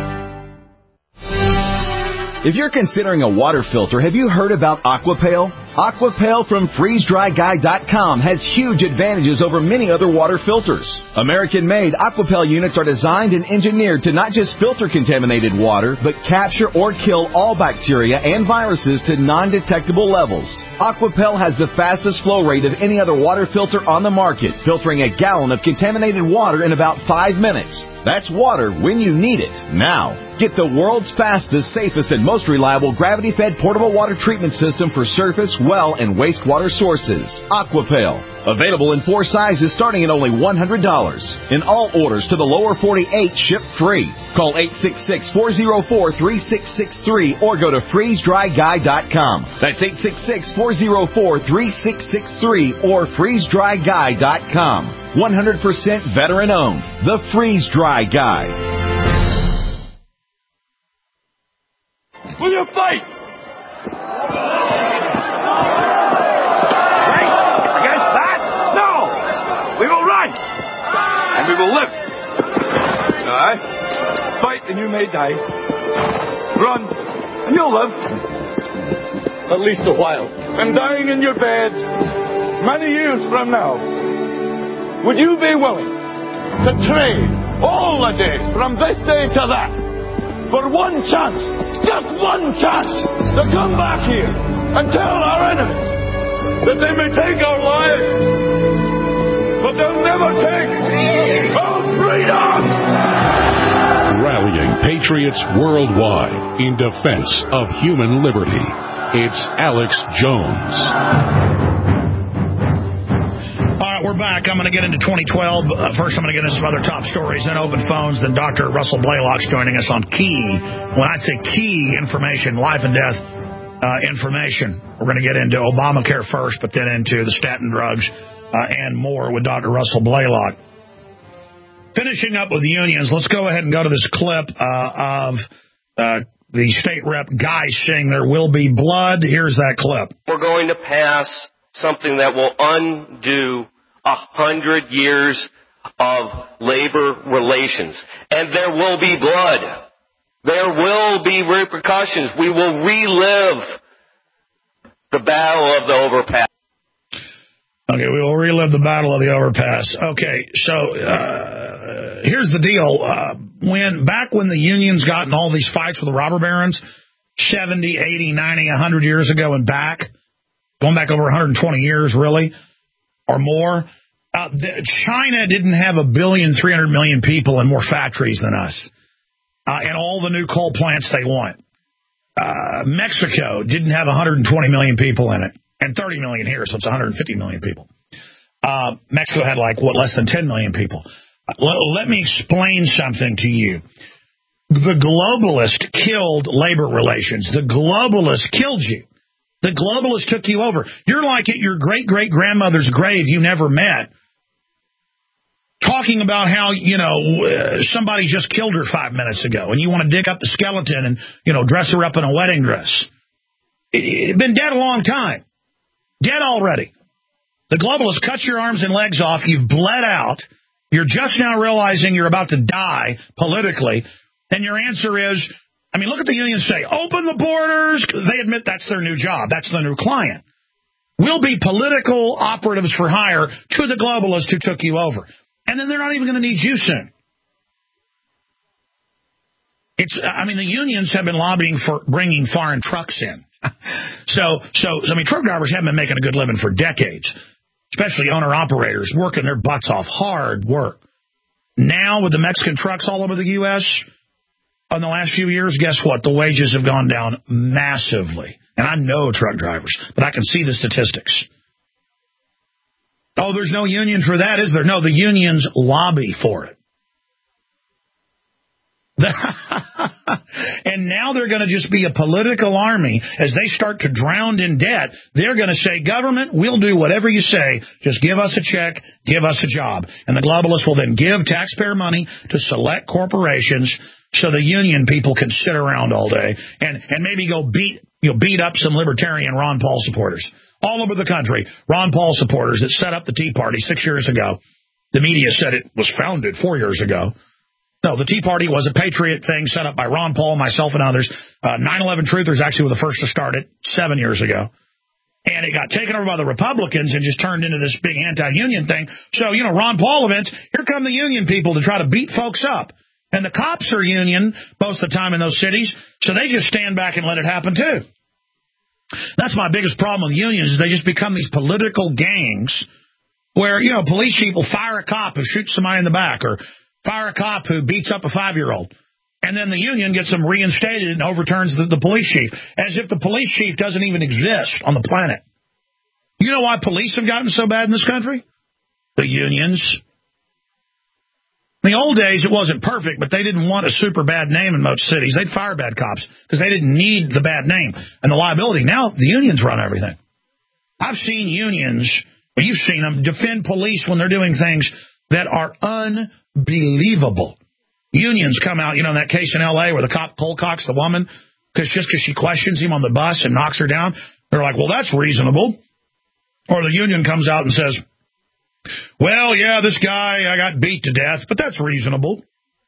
Speaker 12: If you're considering a water filter, have you heard about Aquapale? Aquapale from freeze dry guy dot com has huge advantages over many other water filters. American-made Aquapale units are designed and engineered to not just filter contaminated water, but capture or kill all bacteria and viruses to non-detectable levels. Aquapale has the fastest flow rate of any other water filter on the market, filtering a gallon of contaminated water in about five minutes. That's water when you need it, now. Get the world's fastest, safest, and most reliable gravity-fed portable water treatment system for surface, well, and wastewater sources. Aquapale. Available in four sizes starting at only one hundred dollars. In all orders to the lower forty-eight, ship free. Call eight six six, four zero four, three six six three or go to freeze dry guy dot com. That's eight six six, four zero four, three six six three or freeze dry guy dot com. one hundred percent veteran-owned. The Freeze Dry Guy.
Speaker 13: Will you fight? Fight against that? No! We will run! And we will live. Aye? Fight and you may die. Run and you'll live. At least a while. And dying in your beds many years from now. Would you be willing to trade all the days from this day to that for one chance, just one chance, to come back here and tell our enemies that they may take our lives, but they'll never take our freedom?
Speaker 1: Rallying patriots worldwide in defense of human liberty. It's Alex Jones.
Speaker 2: All right, we're back. I'm going to get into twenty twelve. Uh, first, I'm going to get into some other top stories, then open phones. Then Doctor Russell Blaylock's joining us on key. When I say key information, life and death uh, information, we're going to get into Obamacare first, but then into the statin drugs uh, and more with Doctor Russell Blaylock. Finishing up with the unions, let's go ahead and go to this clip uh, of uh, the state rep Guy saying there will be blood. Here's that clip.
Speaker 14: We're going to pass something that will undo a hundred years of labor relations. And there will be blood. There will be repercussions. We will relive the battle of the overpass.
Speaker 2: Okay, we will relive the Battle of the Overpass. Okay, so uh, here's the deal. Uh, when back when the unions got in all these fights with the robber barons, seventy, eighty, ninety, one hundred years ago and back, going back over one hundred twenty years, really, or more, uh, the, China didn't have a billion, three hundred million people and more factories than us, uh, and all the new coal plants they want. Uh, Mexico didn't have one hundred twenty million people in it. And thirty million here, so it's one hundred fifty million people. Uh, Mexico had like, what, less than ten million people. Uh, let, let me explain something to you. The globalist killed labor relations. The globalist killed you. The globalist took you over. You're like at your great-great-grandmother's grave you never met, talking about how, you know, uh, somebody just killed her five minutes ago, and you want to dig up the skeleton and, you know, dress her up in a wedding dress. It's been dead a long time. Dead already. The globalists cut your arms and legs off. You've bled out. You're just now realizing you're about to die politically. And your answer is, I mean, look at the unions say, open the borders. They admit that's their new job. That's the new client. We'll be political operatives for hire to the globalists who took you over. And then they're not even going to need you soon. It's, I mean, the unions have been lobbying for bringing foreign trucks in. So, so, I mean, truck drivers haven't been making a good living for decades, especially owner-operators, working their butts off, hard work. Now, with the Mexican trucks all over the U S in the last few years, guess what? The wages have gone down massively. And I know truck drivers, but I can see the statistics. Oh, there's no union for that, is there? No, the unions lobby for it. And now they're going to just be a political army. As they start to drown in debt, they're going to say, government, we'll do whatever you say. Just give us a check, give us a job. And the globalists will then give taxpayer money to select corporations so the union people can sit around all day and, and maybe go beat, you know, beat up some libertarian Ron Paul supporters. All over the country, Ron Paul supporters that set up the Tea Party six years ago. The media said it was founded four years ago. No, the Tea Party was a patriot thing set up by Ron Paul, myself, and others. Uh, nine eleven Truthers actually were the first to start it seven years ago. And it got taken over by the Republicans and just turned into this big anti-union thing. So, you know, Ron Paul events, here come the union people to try to beat folks up. And the cops are union most of the time in those cities, so they just stand back and let it happen, too. That's my biggest problem with unions, is they just become these political gangs where, you know, police chief will fire a cop who shoots somebody in the back or fire a cop who beats up a five-year-old. And then the union gets them reinstated and overturns the, the police chief, as if the police chief doesn't even exist on the planet. You know why police have gotten so bad in this country? The unions. In the old days, it wasn't perfect, but they didn't want a super bad name in most cities. They'd fire bad cops because they didn't need the bad name and the liability. Now, the unions run everything. I've seen unions, well, you've seen them, defend police when they're doing things that are unbelievable. Unions come out, you know, in that case in L A where the cop cold cocks the woman because just because she questions him on the bus and knocks her down, they're like, well, that's reasonable. Or the union comes out and says, well, yeah, this guy, I got beat to death, but that's reasonable.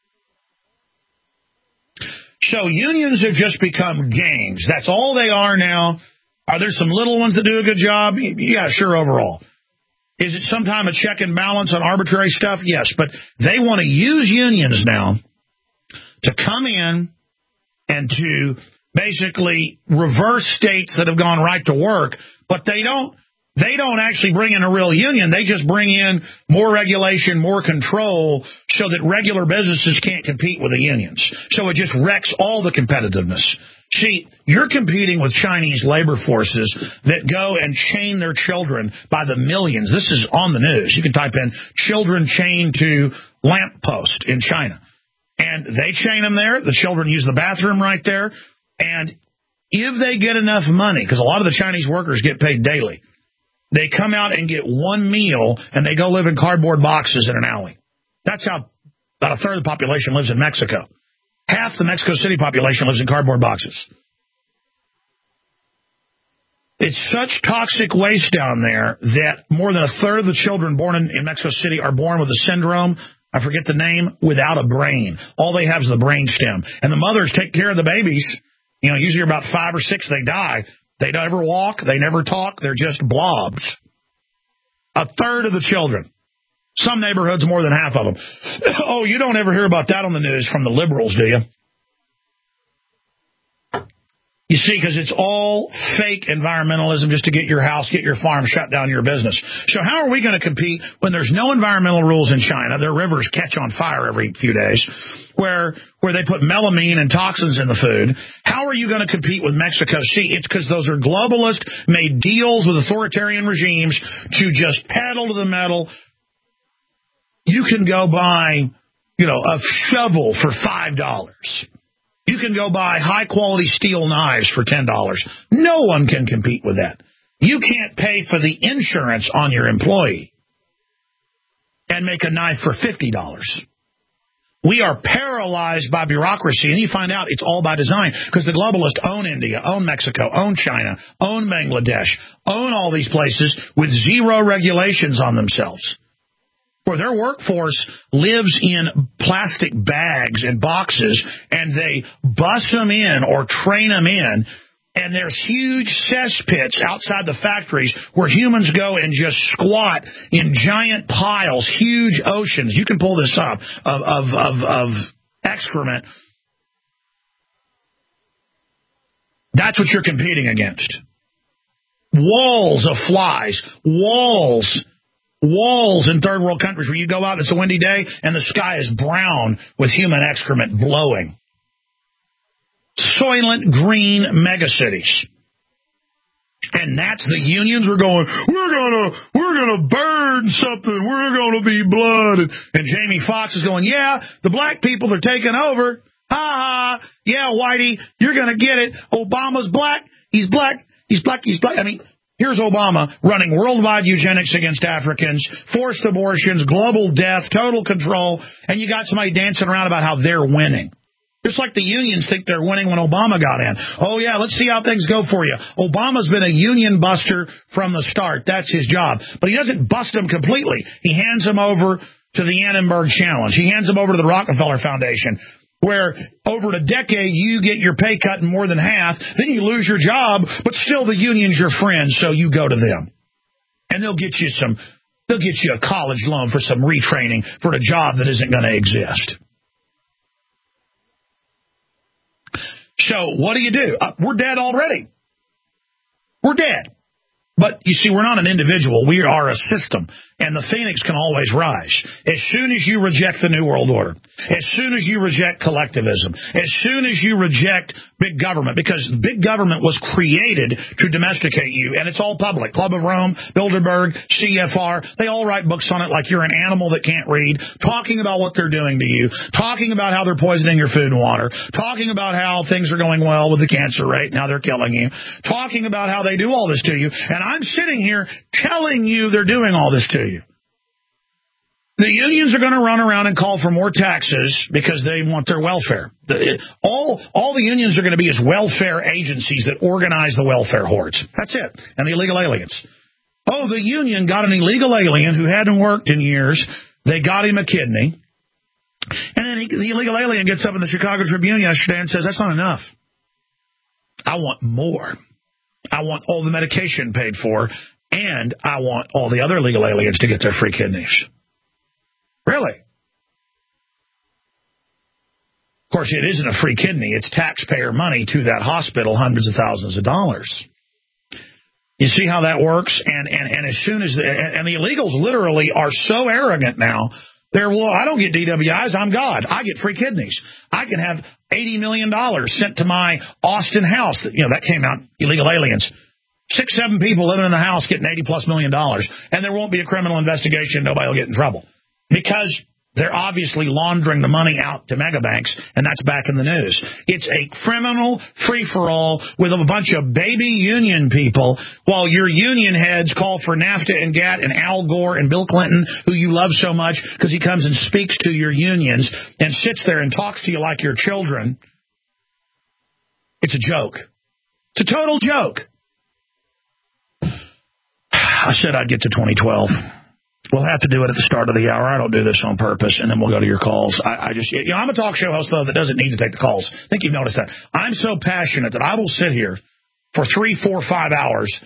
Speaker 2: So unions have just become gangs. That's all they are now. Are there some little ones that do a good job? Yeah, sure, overall. Is it sometime a check and balance on arbitrary stuff? Yes, but they want to use unions now to come in and to basically reverse states that have gone right to work, but they don't They don't actually bring in a real union. They just bring in more regulation, more control, so that regular businesses can't compete with the unions. So it just wrecks all the competitiveness. See, you're competing with Chinese labor forces that go and chain their children by the millions. This is on the news. You can type in children chained to lamppost in China. And they chain them there. The children use the bathroom right there. And if they get enough money, because a lot of the Chinese workers get paid daily, they come out and get one meal, and they go live in cardboard boxes in an alley. That's how about a third of the population lives in Mexico. Half the Mexico City population lives in cardboard boxes. It's such toxic waste down there that more than a third of the children born in, in Mexico City are born with a syndrome, I forget the name, without a brain. All they have is the brain stem. And the mothers take care of the babies. You know, usually about five or six, they die. They never walk. They never talk. They're just blobs. A third of the children. Some neighborhoods, more than half of them. Oh, you don't ever hear about that on the news from the liberals, do you? You see, because it's all fake environmentalism just to get your house, get your farm, shut down your business. So how are we going to compete when there's no environmental rules in China? Their rivers catch on fire every few days, where where they put melamine and toxins in the food. How are you going to compete with Mexico? See, it's because those are globalists, made deals with authoritarian regimes to just pedal to the metal. You can go buy, you know, a shovel for five dollars. You can go buy high-quality steel knives for ten dollars. No one can compete with that. You can't pay for the insurance on your employee and make a knife for fifty dollars. We are paralyzed by bureaucracy, and you find out it's all by design because the globalists own India, own Mexico, own China, own Bangladesh, own all these places with zero regulations on themselves, where their workforce lives in plastic bags and boxes, and they bus them in or train them in, and there's huge cesspits outside the factories where humans go and just squat in giant piles, huge oceans. You can pull this up, of, of, of, of excrement. That's what you're competing against. Walls of flies, walls Walls in third world countries where you go out, it's a windy day, and the sky is brown with human excrement blowing. Soylent green megacities. And that's the unions are going, we're gonna we're gonna burn something, we're gonna be blood. And, and Jamie Foxx is going, yeah, the black people are taking over. Ha ha, yeah, Whitey, you're gonna get it. Obama's black, he's black, he's black, he's black. I mean, here's Obama running worldwide eugenics against Africans, forced abortions, global death, total control, and you got somebody dancing around about how they're winning. Just like the unions think they're winning when Obama got in. Oh, yeah, let's see how things go for you. Obama's been a union buster from the start. That's his job. But he doesn't bust them completely. He hands them over to the Annenberg Challenge. He hands them over to the Rockefeller Foundation, where over a decade you get your pay cut in more than half, then you lose your job, but still the union's your friend, so you go to them. And they'll get you some, they'll get you a college loan for some retraining for a job that isn't going to exist. So what do you do? Uh, we're dead already. We're dead. But, you see, we're not an individual. We are a system. And the phoenix can always rise. As soon as you reject the New World Order, as soon as you reject collectivism, as soon as you reject big government, because big government was created to domesticate you, and it's all public. Club of Rome, Bilderberg, C F R, they all write books on it like you're an animal that can't read, talking about what they're doing to you, talking about how they're poisoning your food and water, talking about how things are going well with the cancer rate and how they're killing you, talking about how they do all this to you, and I'm sitting here telling you they're doing all this to you. The unions are going to run around and call for more taxes because they want their welfare. The, all, all the unions are going to be is welfare agencies that organize the welfare hordes. That's it. And the illegal aliens. Oh, the union got an illegal alien who hadn't worked in years. They got him a kidney. And then he, the illegal alien gets up in the Chicago Tribune yesterday and says, that's not enough. I want more. I want all the medication paid for, and I want all the other illegal aliens to get their free kidneys. Really? Of course, it isn't a free kidney. It's taxpayer money to that hospital, hundreds of thousands of dollars. You see how that works? And and, and as soon as the, and the illegals literally are so arrogant now, they're, well, I don't get D W Is. I'm God. I get free kidneys. I can have eighty million dollars sent to my Austin house. You know, that came out, illegal aliens. Six, seven people living in the house getting eighty plus million dollars. And there won't be a criminal investigation. Nobody will get in trouble. Because they're obviously laundering the money out to megabanks, and that's back in the news. It's a criminal free-for-all with a bunch of baby union people, while your union heads call for NAFTA and GATT and Al Gore and Bill Clinton, who you love so much because he comes and speaks to your unions and sits there and talks to you like your children. It's a joke. It's a total joke. I said I'd get to twenty twelve. We'll have to do it at the start of the hour. I don't do this on purpose, and then we'll go to your calls. I, I just, you know, I'm a talk show host, though, that doesn't need to take the calls. I think you've noticed that. I'm so passionate that I will sit here for three, four, five hours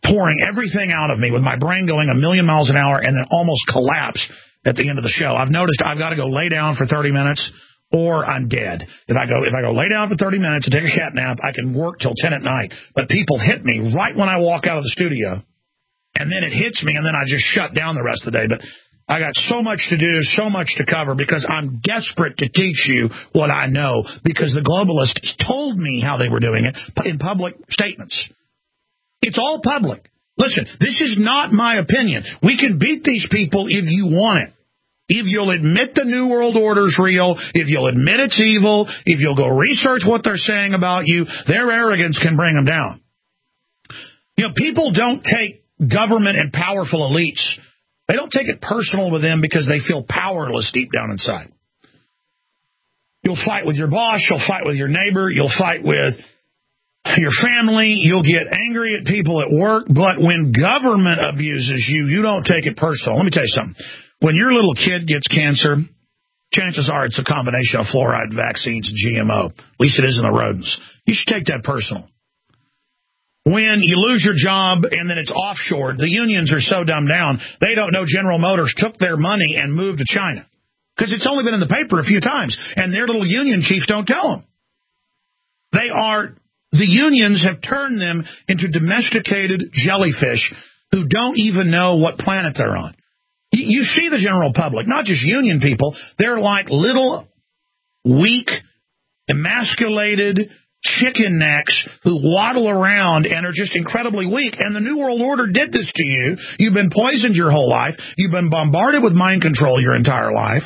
Speaker 2: pouring everything out of me with my brain going a million miles an hour and then almost collapse at the end of the show. I've noticed I've got to go lay down for thirty minutes or I'm dead. If I go if I go lay down for thirty minutes and take a cat nap, I can work till ten at night. But people hit me right when I walk out of the studio, and then it hits me, and then I just shut down the rest of the day. But I got so much to do, so much to cover, because I'm desperate to teach you what I know, because the globalists told me how they were doing it in public statements. It's all public. Listen, this is not my opinion. We can beat these people if you want it. If you'll admit the New World Order's real, if you'll admit it's evil, if you'll go research what they're saying about you, their arrogance can bring them down. You know, people don't take government and powerful elites, they don't take it personal with them because they feel powerless deep down inside. You'll fight with your boss, you'll fight with your neighbor, you'll fight with your family, you'll get angry at people at work, but when government abuses you, you don't take it personal. Let me tell you something. When your little kid gets cancer, chances are it's a combination of fluoride vaccines and G M O. At least it is in the rodents. You should take that personal. When you lose your job and then it's offshored, the unions are so dumbed down, they don't know General Motors took their money and moved to China. Because it's only been in the paper a few times, and their little union chiefs don't tell them. They are, the unions have turned them into domesticated jellyfish who don't even know what planet they're on. You see the general public, not just union people, they're like little, weak, emasculated chicken necks who waddle around and are just incredibly weak. And the New World Order did this to you. You've been poisoned your whole life. You've been bombarded with mind control your entire life.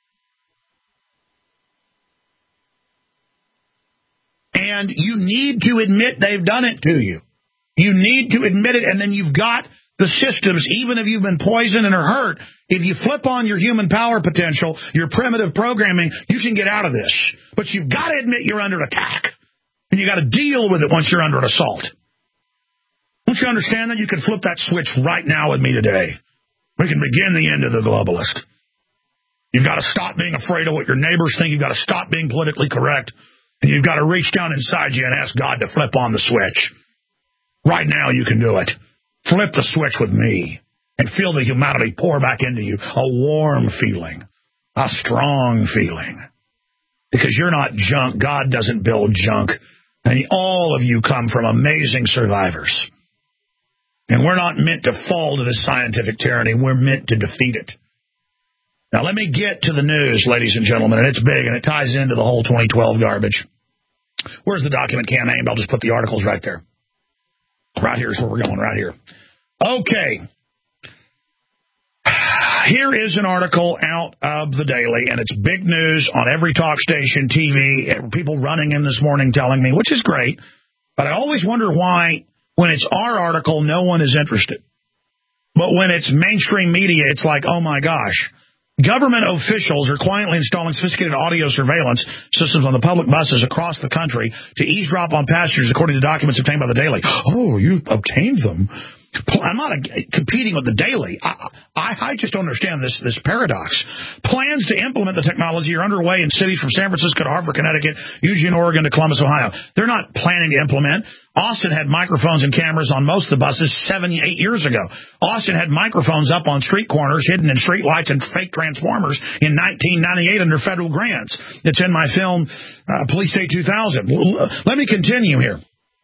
Speaker 2: And you need to admit they've done it to you. You need to admit it, and then you've got the systems, even if you've been poisoned and are hurt. If you flip on your human power potential, your primitive programming, you can get out of this. But you've got to admit you're under attack. And you've got to deal with it once you're under assault. Once you understand that, you can flip that switch right now with me today. We can begin the end of the globalist. You've got to stop being afraid of what your neighbors think. You've got to stop being politically correct. And you've got to reach down inside you and ask God to flip on the switch. Right now you can do it. Flip the switch with me and feel the humanity pour back into you. A warm feeling. A strong feeling. Because you're not junk. God doesn't build junk. And all of you come from amazing survivors. And we're not meant to fall to this scientific tyranny. We're meant to defeat it. Now, let me get to the news, ladies and gentlemen, and it's big, and it ties into the whole twenty twelve garbage. Where's the document cam aimed? I'll just put the articles right there. Right here is where we're going, right here. Okay. Here is an article out of the Daily, and it's big news on every talk station, T V, people running in this morning telling me, which is great, but I always wonder why, when it's our article, no one is interested. But when it's mainstream media, it's like, oh my gosh. Government officials are quietly installing sophisticated audio surveillance systems on the public buses across the country to eavesdrop on passengers, according to documents obtained by the Daily. Oh, you obtained them? I'm not competing with the Daily. I, I, I just don't understand this, this paradox. Plans to implement the technology are underway in cities from San Francisco to Hartford, Connecticut, Eugene, Oregon to Columbus, Ohio. They're not planning to implement. Austin had microphones and cameras on most of the buses seven, eight years ago. Austin had microphones up on street corners, hidden in street lights and fake transformers in nineteen ninety-eight under federal grants. It's in my film, uh, Police State two thousand. Let me continue here.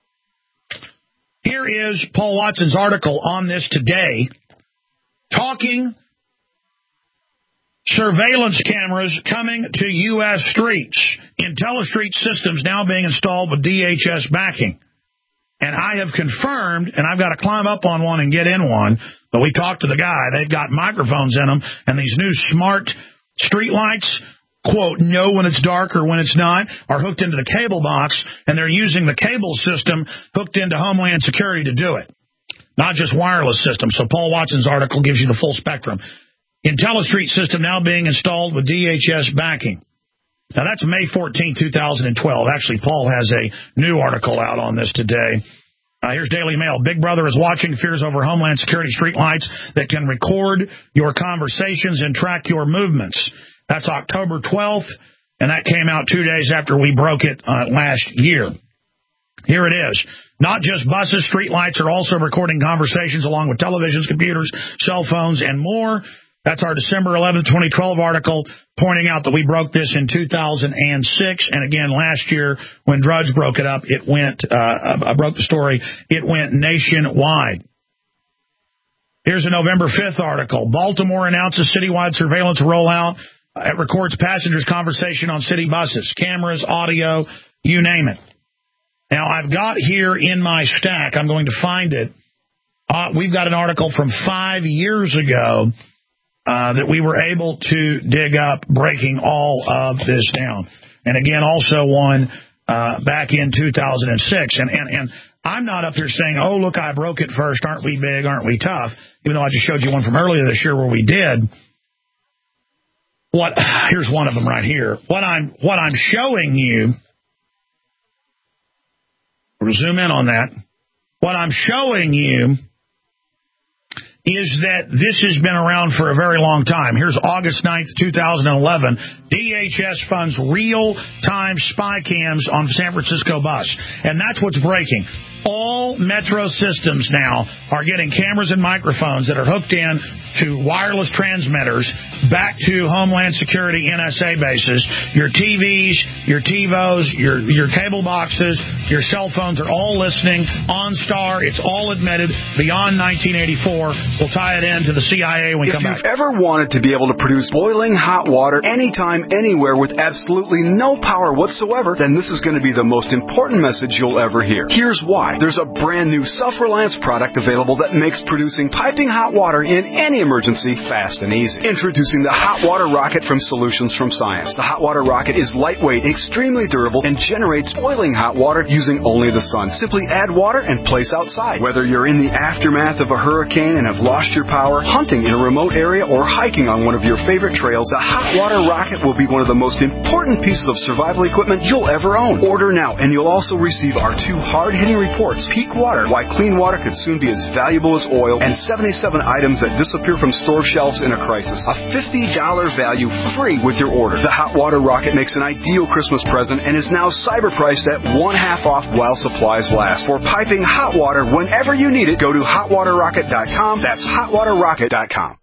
Speaker 2: Here is Paul Watson's article on this today, talking surveillance cameras coming to U S streets. IntelliStreet systems now being installed with D H S backing. And I have confirmed, and I've got to climb up on one and get in one, but we talked to the guy. They've got microphones in them, and these new smart street lights, quote, know when it's dark or when it's not, are hooked into the cable box, and they're using the cable system hooked into Homeland Security to do it, not just wireless systems. So Paul Watson's article gives you the full spectrum. IntelliStreet system now being installed with D H S backing. Now, that's May fourteenth, two thousand twelve. Actually, Paul has a new article out on this today. Uh, here's Daily Mail. Big Brother is watching, fears over Homeland Security streetlights that can record your conversations and track your movements. That's October twelfth, and that came out two days after we broke it uh, last year. Here it is. Not just buses, streetlights are also recording conversations along with televisions, computers, cell phones, and more. That's our December eleventh, twenty twelve article pointing out that we broke this in two thousand six. And again, last year when Drudge broke it up, it went, uh, I broke the story, it went nationwide. Here's a November fifth article. Baltimore announces citywide surveillance rollout. It records passengers' conversation on city buses, cameras, audio, you name it. Now, I've got here in my stack, I'm going to find it. Uh, we've got an article from five years ago uh, that we were able to dig up, breaking all of this down. And again, also one uh, back in two thousand six. And, and, and I'm not up here saying, oh, look, I broke it first. Aren't we big? Aren't we tough? Even though I just showed you one from earlier this year where we did. What? Here's one of them right here. What I'm what I'm showing you. We'll zoom in on that. What I'm showing you is that this has been around for a very long time. Here's August ninth, two thousand eleven. D H S funds real-time spy cams on San Francisco bus. And that's what's breaking. All metro systems now are getting cameras and microphones that are hooked in to wireless transmitters back to Homeland Security N S A bases. Your T Vs, your TiVos, your your cable boxes, your cell phones are all listening. OnStar, it's all admitted. Beyond nineteen eighty-four, we'll tie it into the C I A when we
Speaker 15: if
Speaker 2: come back.
Speaker 15: If you've ever wanted to be able to produce boiling hot water anytime, anywhere with absolutely no power whatsoever, then this is going to be the most important message you'll ever hear. Here's why. There's a brand new self-reliance product available that makes producing piping hot water in any emergency fast and easy. Introducing the Hot Water Rocket from Solutions from Science. The Hot Water Rocket is lightweight, extremely durable, and generates boiling hot water using only the sun. Simply add water and place outside. Whether you're in the aftermath of a hurricane and have lost your power, hunting in a remote area, or hiking on one of your favorite trails, the Hot Water Rocket will be one of the most important pieces of survival equipment you'll ever own. Order now, and you'll also receive our two hard-hitting reports, Peak Water, Why Clean Water Could Soon Be as Valuable as Oil, and seventy-seven items that disappear from store shelves in a crisis. A fifty dollars value free with your order. The Hot Water Rocket makes an ideal Christmas present and is now cyber priced at one half off while supplies last. For piping hot water whenever you need it, go to hot water rocket dot com. That's hot water rocket dot com.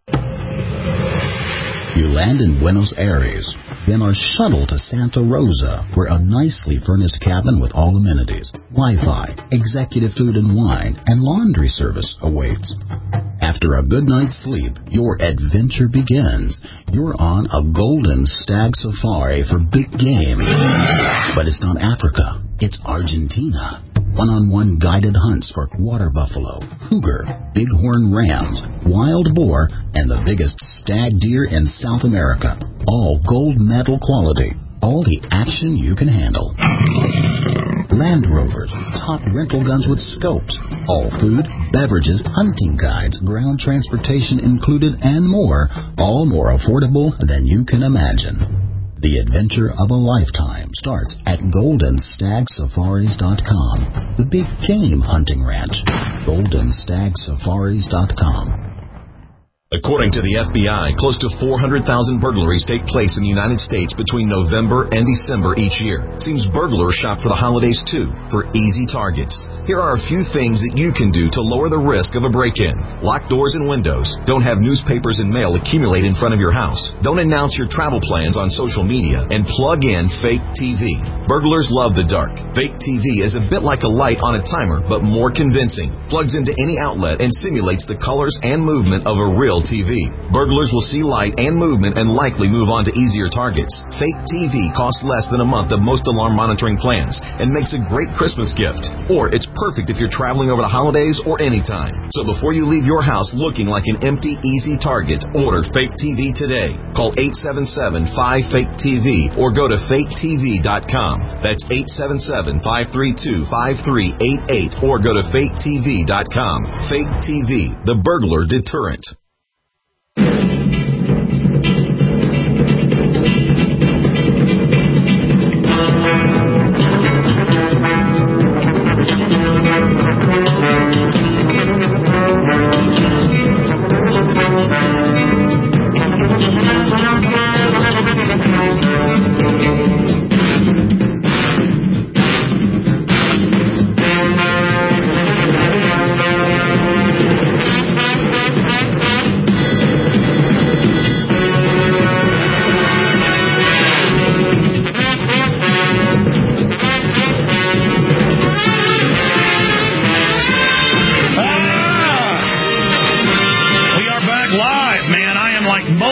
Speaker 16: You land in Buenos Aires, then are shuttled to Santa Rosa, where a nicely furnished cabin with all amenities, Wi-Fi, executive food and wine, and laundry service awaits. After a good night's sleep, your adventure begins. You're on a golden stag safari for big game. But it's not Africa, it's Argentina. One-on-one guided hunts for water buffalo, cougar, bighorn rams, wild boar, and the biggest stag deer in South America. All gold medal quality. All the action you can handle. Land Rovers, top rental guns with scopes, all food, beverages, hunting guides, ground transportation included, and more, all more affordable than you can imagine. The adventure of a lifetime starts at golden stag safaris dot com, the big game hunting ranch, golden stag safaris dot com.
Speaker 17: According to the F B I, close to four hundred thousand burglaries take place in the United States between November and December each year. Seems burglars shop for the holidays, too, for easy targets. Here are a few things that you can do to lower the risk of a break-in. Lock doors and windows. Don't have newspapers and mail accumulate in front of your house. Don't announce your travel plans on social media. And plug in fake T V. Burglars love the dark. Fake T V is a bit like a light on a timer, but more convincing. Plugs into any outlet and simulates the colors and movement of a real T V. Burglars will see light and movement and likely move on to easier targets. Fake T V costs less than a month of most alarm monitoring plans and makes a great Christmas gift. Or it's perfect if you're traveling over the holidays or anytime. So before you leave your house looking like an empty, easy target, order Fake T V today. Call eight seven seven, five, fake T V or go to fake T V dot com. That's eight seven seven, five three two, five three eight eight or go to fake T V dot com. Fake T V, the burglar deterrent.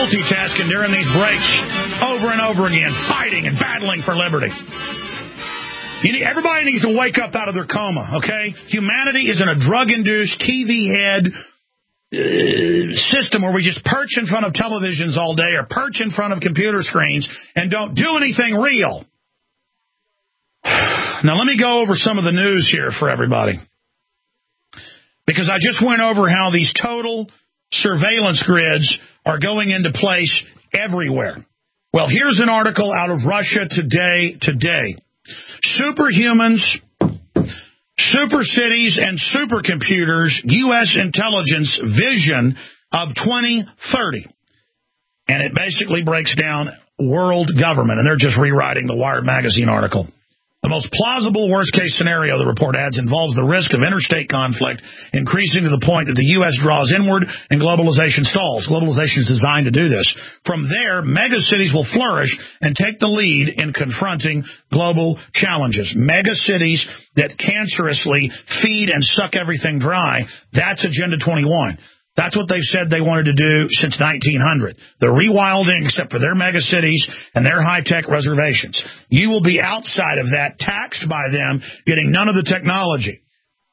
Speaker 2: multitasking during these breaks over and over again, fighting and battling for liberty. You need, everybody needs to wake up out of their coma, okay? Humanity is in a drug-induced, T V-head uh, system where we just perch in front of televisions all day or perch in front of computer screens and don't do anything real. Now, let me go over some of the news here for everybody. Because I just went over how these total surveillance grids are going into place everywhere. Well, here's an article out of Russia Today today. Superhumans, super cities, and supercomputers, U S intelligence vision of twenty thirty. And it basically breaks down world government, and they're just rewriting the Wired magazine article. The most plausible worst-case scenario, the report adds, involves the risk of interstate conflict increasing to the point that the U S draws inward and globalization stalls. Globalization is designed to do this. From there, megacities will flourish and take the lead in confronting global challenges. Megacities that cancerously feed and suck everything dry, that's Agenda twenty-one. That's what they've said they wanted to do since nineteen hundred. They're rewilding except for their megacities and their high-tech reservations. You will be outside of that, taxed by them, getting none of the technology.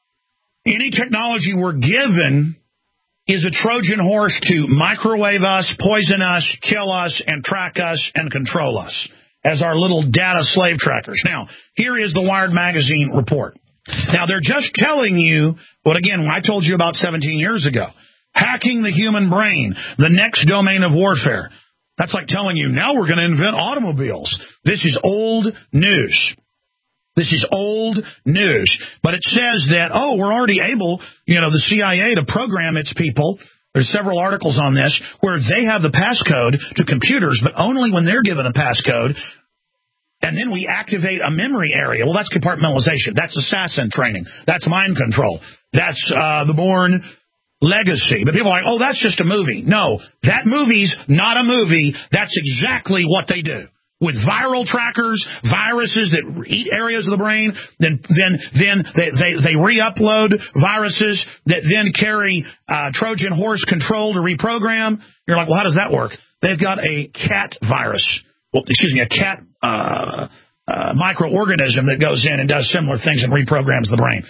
Speaker 2: Any technology we're given is a Trojan horse to microwave us, poison us, kill us, and track us and control us as our little data slave trackers. Now, here is the Wired magazine report. Now, they're just telling you what, again, I told you about seventeen years ago. Hacking the human brain, the next domain of warfare. That's like telling you, now we're going to invent automobiles. This is old news. This is old news. But it says that, oh, we're already able, you know, the C I A to program its people. There's several articles on this where they have the passcode to computers, but only when they're given a passcode. And then we activate a memory area. Well, that's compartmentalization. That's assassin training. That's mind control. That's uh, the Bourne Legacy. But people are like, oh, that's just a movie. No, that movie's not a movie. That's exactly what they do. With viral trackers, viruses that eat areas of the brain, then then then they, they, they re-upload viruses that then carry uh, Trojan horse control to reprogram. You're like, well, how does that work? They've got a cat virus. Well, excuse me, a cat uh, uh, microorganism that goes in and does similar things and reprograms the brain.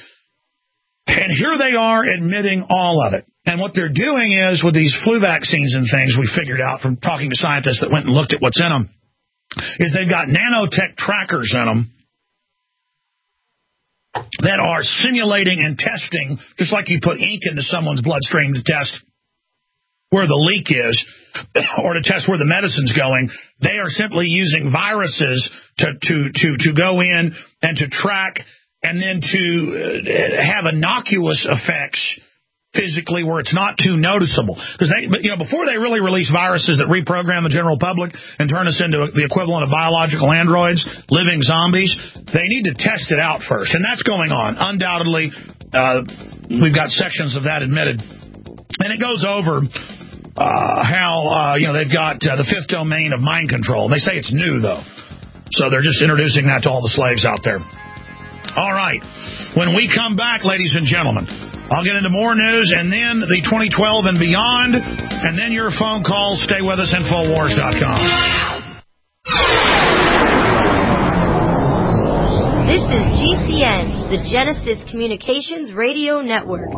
Speaker 2: And here they are admitting all of it. And what they're doing is, with these flu vaccines and things, we figured out from talking to scientists that went and looked at what's in them, is they've got nanotech trackers in them that are simulating and testing, just like you put ink into someone's bloodstream to test where the leak is or to test where the medicine's going. They are simply using viruses to, to, to, to go in and to track and then to have innocuous effects physically where it's not too noticeable. Because they, you know, before they really release viruses that reprogram the general public and turn us into the equivalent of biological androids, living zombies, they need to test it out first. And that's going on. Undoubtedly, uh, we've got sections of that admitted. And it goes over uh, how, uh, you know, they've got uh, the fifth domain of mind control. They say it's new, though. So they're just introducing that to all the slaves out there. All right. When we come back, ladies and gentlemen, I'll get into more news and then the twenty twelve and beyond, and then your phone calls. Stay with us, Infowars dot com.
Speaker 18: This is G C N, the Genesis Communications Radio Network.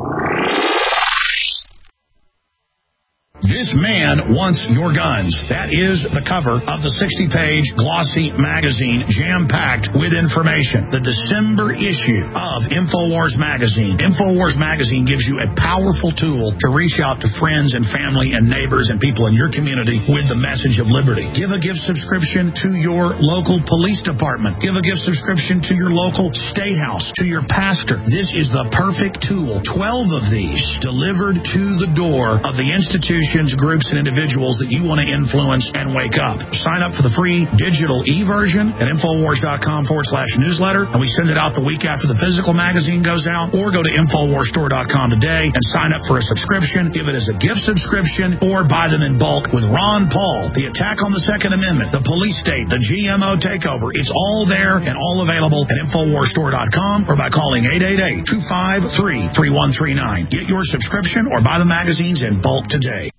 Speaker 2: This man wants your guns. That is the cover of the sixty-page glossy magazine, jam-packed with information. The December issue of Infowars magazine. Infowars magazine gives you a powerful tool to reach out to friends and family and neighbors and people in your community with the message of liberty. Give a gift subscription to your local police department. Give a gift subscription to your local state house, to your pastor. This is the perfect tool. Twelve of these delivered to the door of the institution, groups, and individuals that you want to influence and wake up. Sign up for the free digital e-version at Infowars.com forward slash newsletter, and we send it out the week after the physical magazine goes out, or go to Infowars Store dot com today and sign up for a subscription. Give it as a gift subscription or buy them in bulk with Ron Paul, the attack on the Second Amendment, the police state, the G M O takeover. It's all there and all available at Infowars Store dot com or by calling eight eight eight, two five three, three one three nine. Get your subscription or buy the magazines in bulk today.